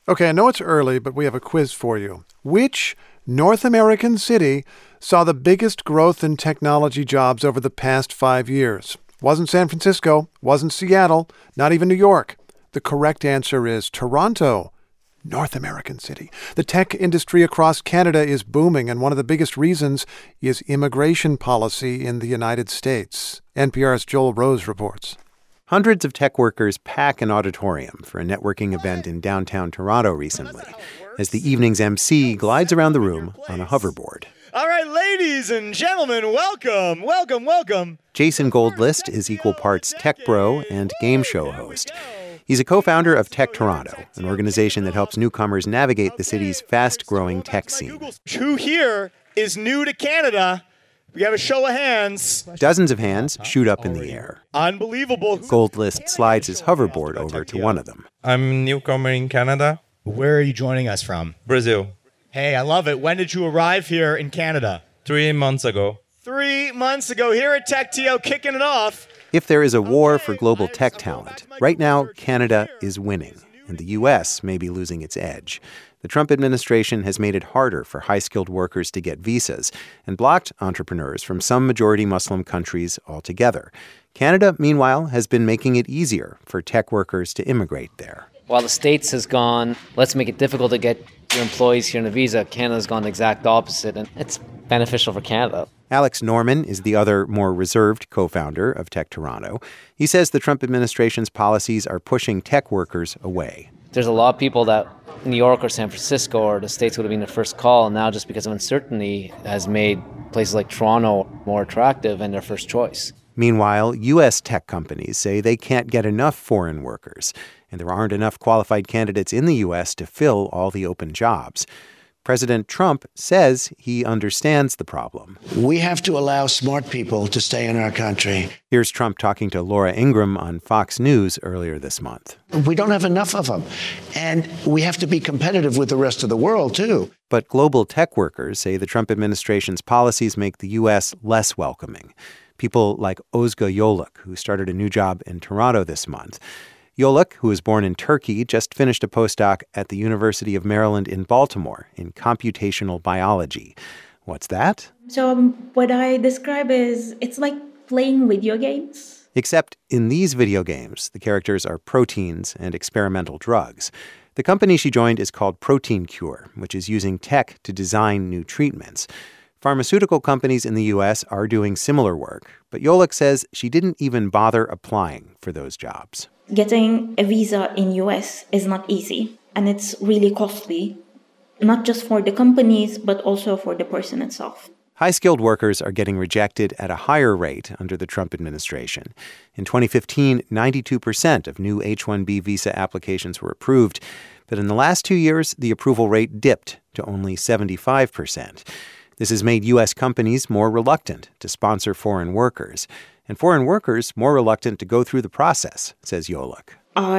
Okay, I know it's early, but we have a quiz for you. Which North American city saw the biggest growth in technology jobs over the past 5 years? Wasn't San Francisco, wasn't Seattle, not even New York. The correct answer is Toronto, North American city. The tech industry across Canada is booming, and one of the biggest reasons is immigration policy in the United States. NPR's Joel Rose reports. Hundreds of tech workers pack an auditorium for a networking event in downtown Toronto recently, as the evening's MC glides around the room on a hoverboard. All right, ladies and gentlemen, welcome, welcome, welcome. Jason Goldlist is equal parts tech bro and game show host. He's a co-founder of Tech Toronto, an organization that helps newcomers navigate the city's fast-growing tech scene. Who here is new to Canada? We have a show of hands. Dozens of hands shoot up in the air. Unbelievable. Goldlist slides his hoverboard over to one of them. I'm a newcomer in Canada. Where are you joining us from? Brazil. Hey, I love it. When did you arrive here in Canada? 3 months ago. 3 months ago, here at TechTO, kicking it off. If there is a war for global tech talent, right now Canada is winning, and the U.S. may be losing its edge. The Trump administration has made it harder for high-skilled workers to get visas and blocked entrepreneurs from some majority Muslim countries altogether. Canada, meanwhile, has been making it easier for tech workers to immigrate there. While the States has gone, let's make it difficult to get your employees here on a visa, Canada's gone the exact opposite, and it's beneficial for Canada. Alex Norman is the other, more reserved co-founder of Tech Toronto. He says the Trump administration's policies are pushing tech workers away. There's a lot of people that New York or San Francisco or the States would have been their first call, and now just because of uncertainty has made places like Toronto more attractive and their first choice. Meanwhile, U.S. tech companies say they can't get enough foreign workers, and there aren't enough qualified candidates in the U.S. to fill all the open jobs. President Trump says he understands the problem. We have to allow smart people to stay in our country. Here's Trump talking to Laura Ingraham on Fox News earlier this month. We don't have enough of them, and we have to be competitive with the rest of the world, too. But global tech workers say the Trump administration's policies make the U.S. less welcoming. People like Ozga Yoluk, who started a new job in Toronto this month. Yoluk, who was born in Turkey, just finished a postdoc at the University of Maryland in Baltimore in computational biology. What's that? So what I describe is it's like playing video games. Except in these video games, the characters are proteins and experimental drugs. The company she joined is called Protein Cure, which is using tech to design new treatments. Pharmaceutical companies in the U.S. are doing similar work, but Yoluk says she didn't even bother applying for those jobs. Getting a visa in U.S. is not easy, and it's really costly, not just for the companies, but also for the person itself. High-skilled workers are getting rejected at a higher rate under the Trump administration. In 2015, 92% of new H-1B visa applications were approved, but in the last 2 years, the approval rate dipped to only 75%. This has made U.S. companies more reluctant to sponsor foreign workers, and foreign workers more reluctant to go through the process, says Yoluk.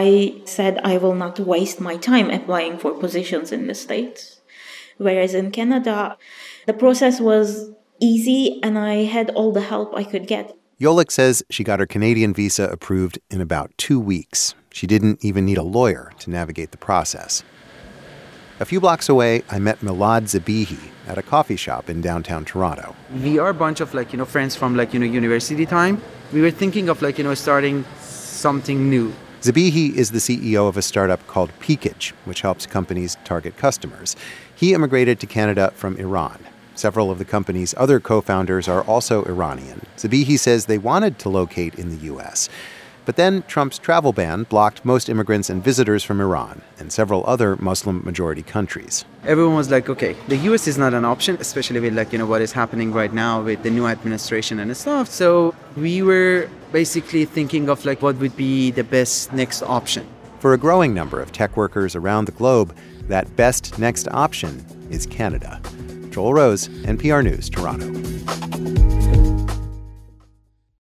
I said I will not waste my time applying for positions in the States. Whereas in Canada, the process was easy and I had all the help I could get. Yoluk says she got her Canadian visa approved in about 2 weeks. She didn't even need a lawyer to navigate the process. A few blocks away, I met Milad Zabihi at a coffee shop in downtown Toronto. We are a bunch of friends from university time. We were thinking of starting something new. Zabihi is the CEO of a startup called Peakage, which helps companies target customers. He immigrated to Canada from Iran. Several of the company's other co-founders are also Iranian. Zabihi says they wanted to locate in the U.S., but then Trump's travel ban blocked most immigrants and visitors from Iran and several other Muslim-majority countries. Everyone was like, okay, the U.S. is not an option, especially with what is happening right now with the new administration and stuff. So we were basically thinking of what would be the best next option. For a growing number of tech workers around the globe, that best next option is Canada. Joel Rose, NPR News, Toronto.